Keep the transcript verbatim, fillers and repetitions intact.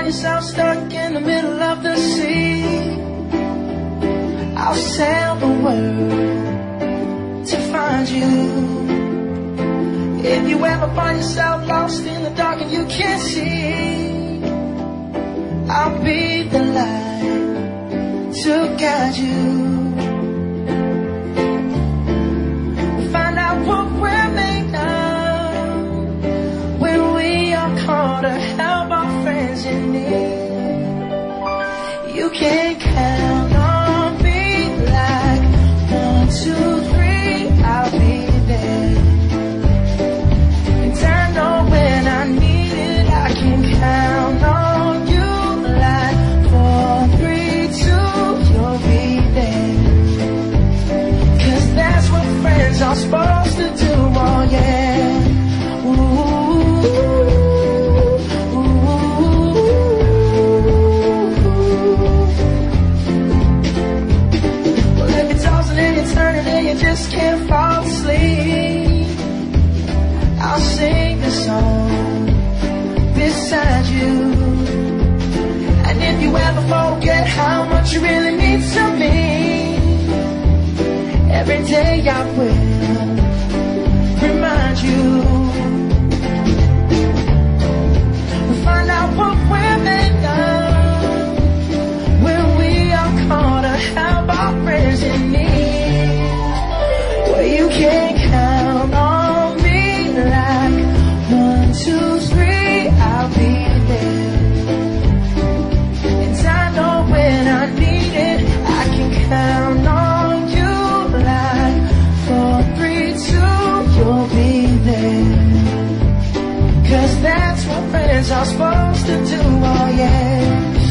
find yourself stuck in the middle of the sea, I'll sail the world to find you. If you ever find yourself lost in the dark and you can't see, I'll be the light to guide you. Find out what we're made of when we are called to help our friends in need. You can count on me like one, two, three, I'll be there. And I know when I need it, I can count on you like four, three, two, you'll be there. Cause that's what friends are supposed to do, oh yeah. Ooh, ooh. Well, if you're tossing and you're turning and you just can't fall asleep, I'll sing the song beside you. And if you ever forget how much you really mean to me, every day I will remind you. Find out what we're made of when we are called to help our friends in need. Well, you can count on me like one, two, three, I'll be there. And I know when I need it, I can count on you like four, three, two, you'll be there. Cause that's what friends are supposed to do, oh yeah.